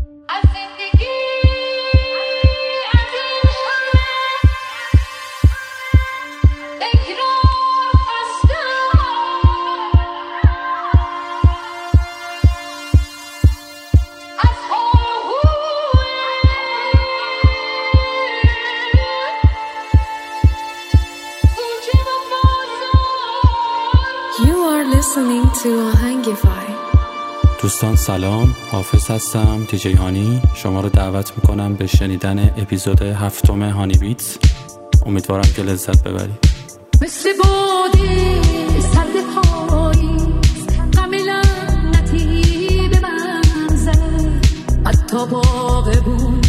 دوستان سلام، حافظ هستم، دیجی هانی. شما رو دعوت میکنم به شنیدن اپیزود 7 هانی بیتس. امیدوارم که لذت ببرید. مثل بادی سرد پاییز غم لعنتی به من زد، حتی باغ بود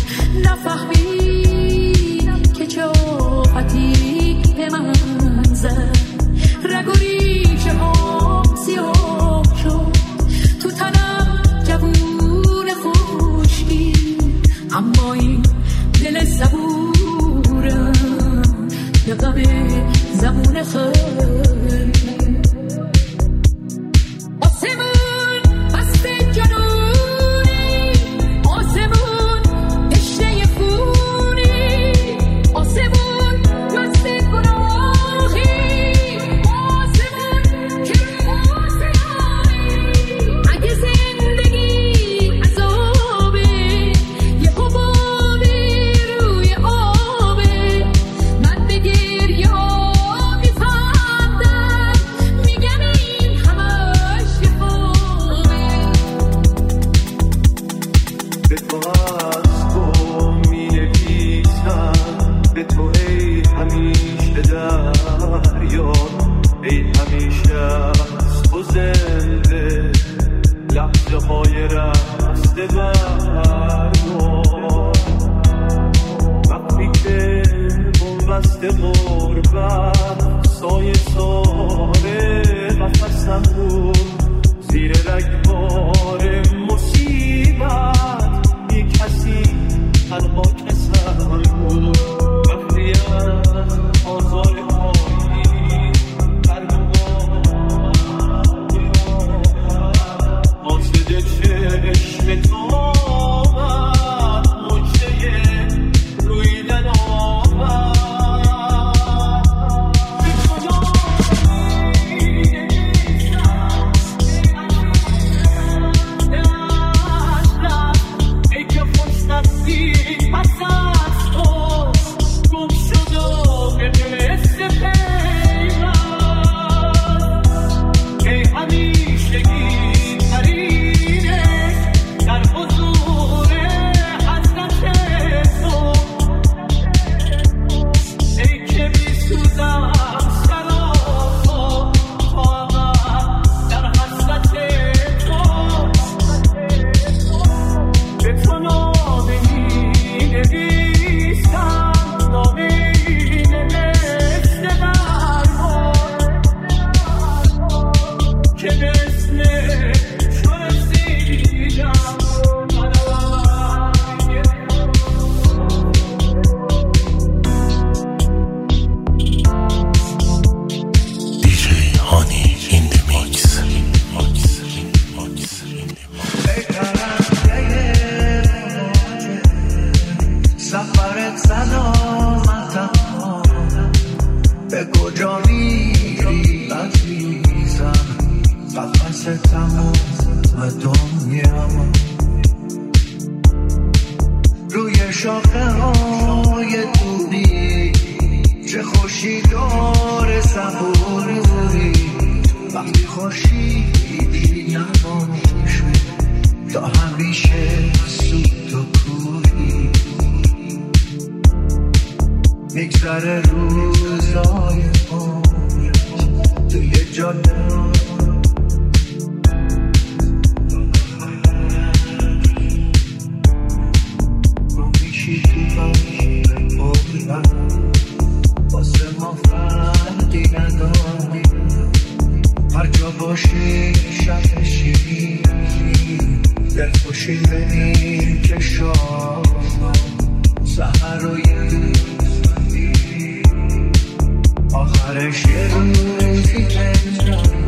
نفهمید که چه آفتی به من زد. رگ و ریشه ها سیاه شد تو تنم جوون خوشی، اما این دل صبورم به غم زمون خیلی آسمون بست جنونی، آسمون اشنه خونی، آسمون مست گناهی، آسمون که آسیایی. اگه زندگی عذابه یه حبابی روی آبه، من به گریه میفندم میگم این همش یه خوابه. به تو از تو می نویسم، به تو ای همیشه دریا، ای همیشه از تو زنده لحظه های رسته برگار. وقتی که بنبسته غربت سایه ساره قفصم بود، زیر رگبار مصیبت بی کسی تنها کسم بود. وقتی از آزار پایی قاصد چشم تو آمد، مجده رویدن آمد. به کجا ای که خوش نصیب پس از تو گم شد و به مثل پیوند، ای همیشگی ترینه در حضور حضرت تو، ای که میسوزم سراپا طاقت در حسرت تو. به تو نامه می‌نویسم، نامه نوشته بربار که مثل تو رسیدم. دیجی هانی این دی میکس. ای پرنده سفرت سلامت، به کجا میری عزیزم؟ قفس تمام دنیا روی شاخه های دوری، چه خوشی داره صبوری. وقتی خورشیدی نباشه تا همیشه سود و کوری، میگذره روزای عمر توی جاده رو میشی تو باشی واسه ما فرقی نداری. هر جا باشی شب شیرین، دل خوشی بریم که شام سحر روی آخرش یه روزی بنجاری.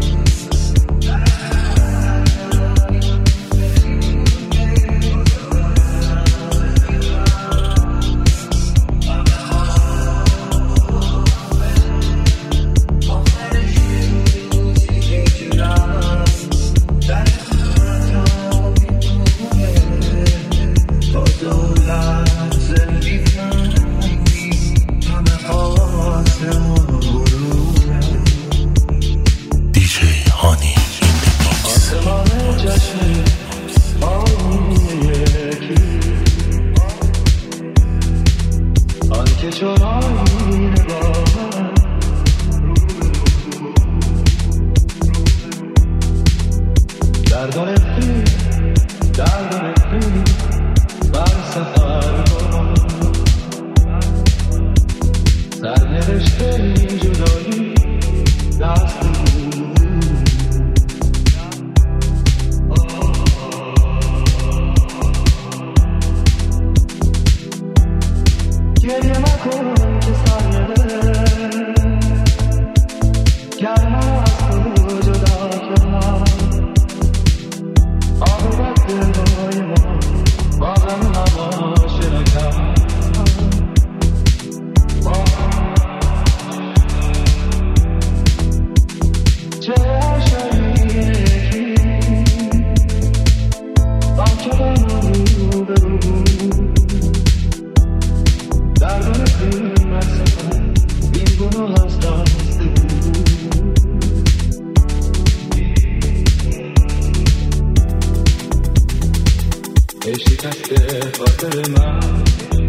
رفته خاطر من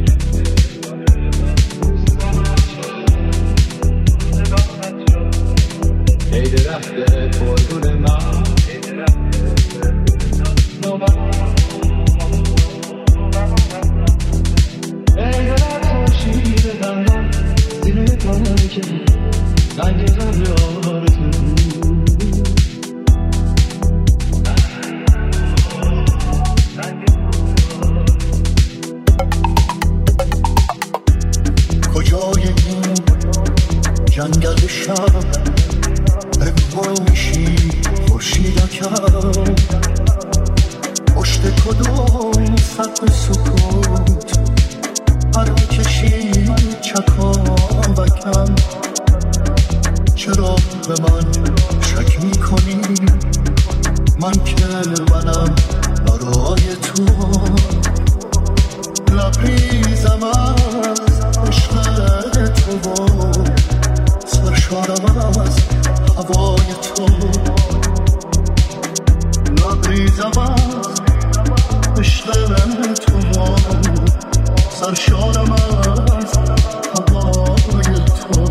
عید رفته قربون من ای دلت خورشید دندان سینه تاریکه رنگ قبل آرزو کجای این جنگل شب بگو میشی خورشیدکم پشت کدوم سقف سکوت پر کشید چکاوکم چرا به من شک میکنی من که منم برای تو لبریزم از عشق تو سرشارم از هوای تو لبریزم از عشق تو سرشارم از هوای تو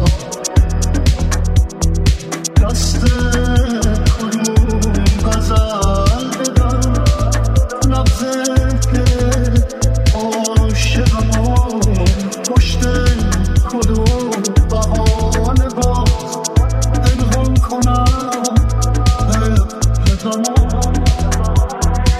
دست کدوم غزل بدم نبض دل عاشقم پشت کدوم بهانه باز دلهم کنم پدرم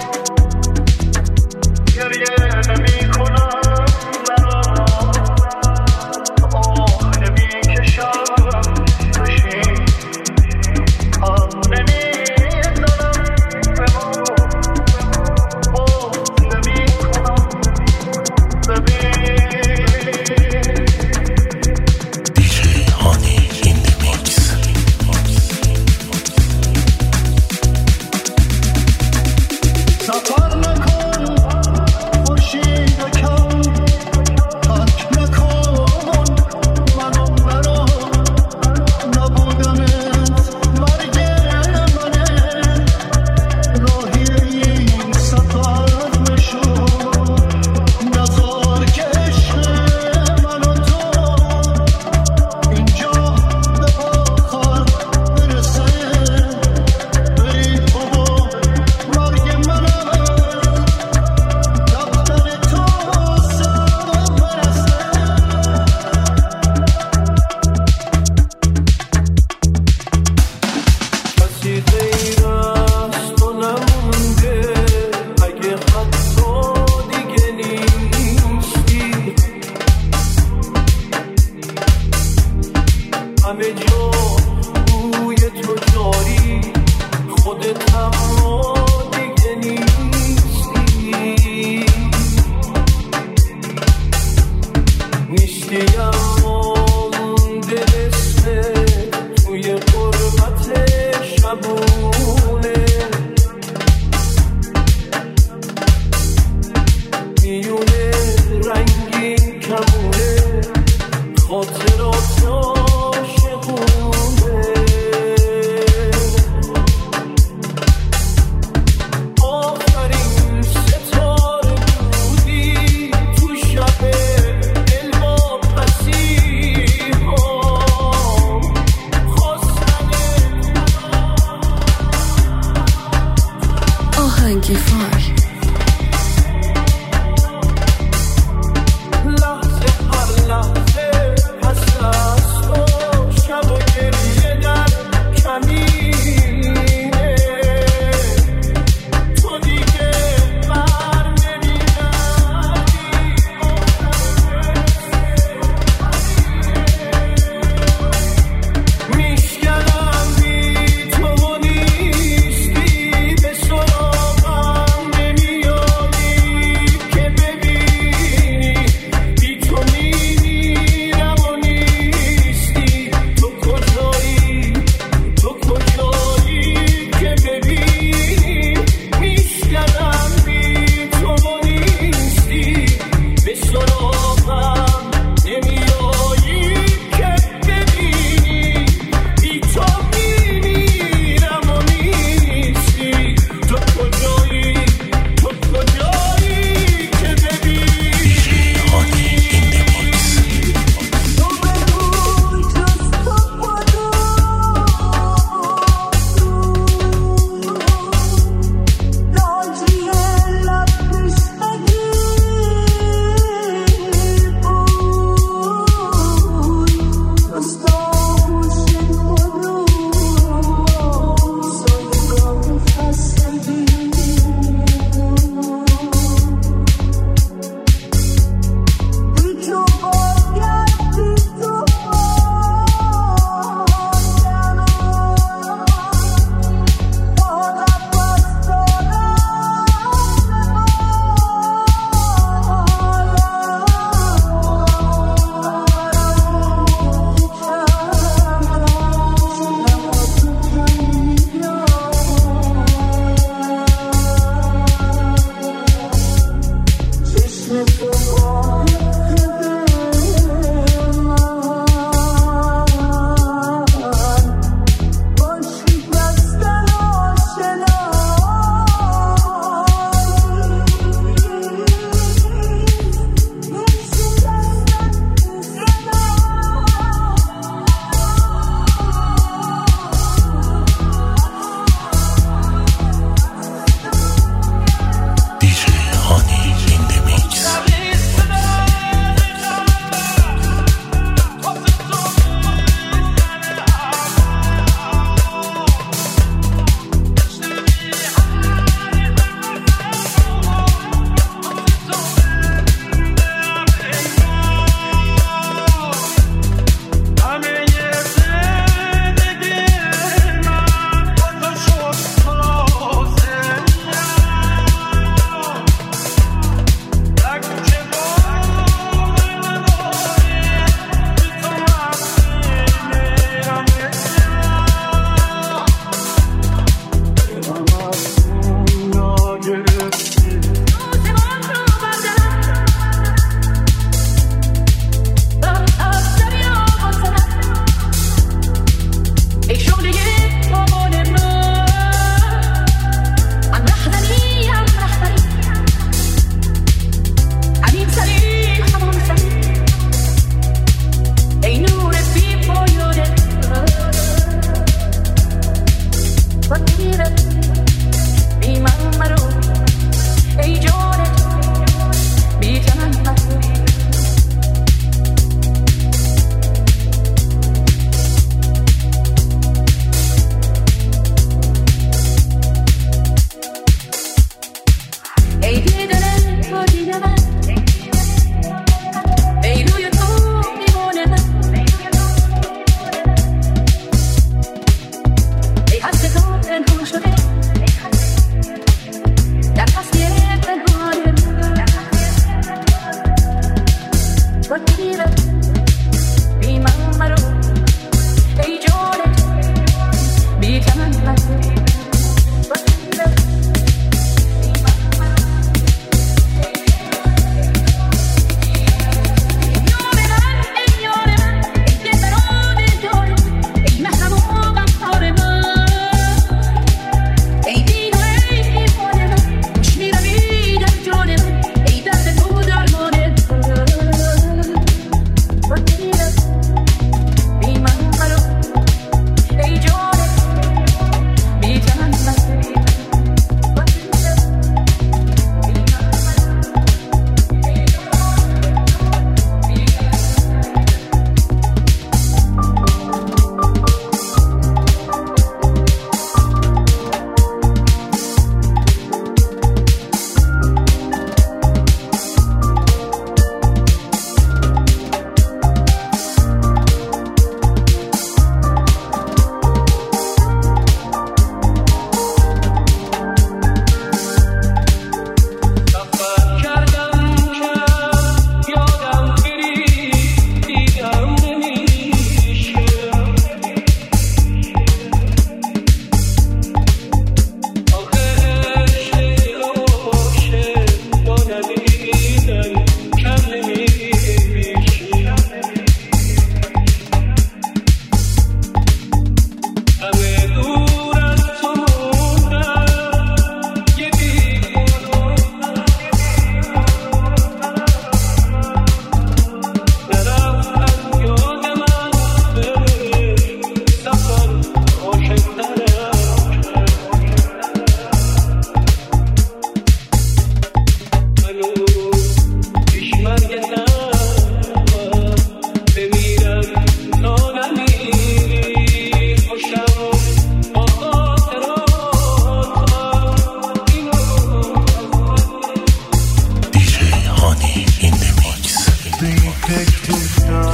فکر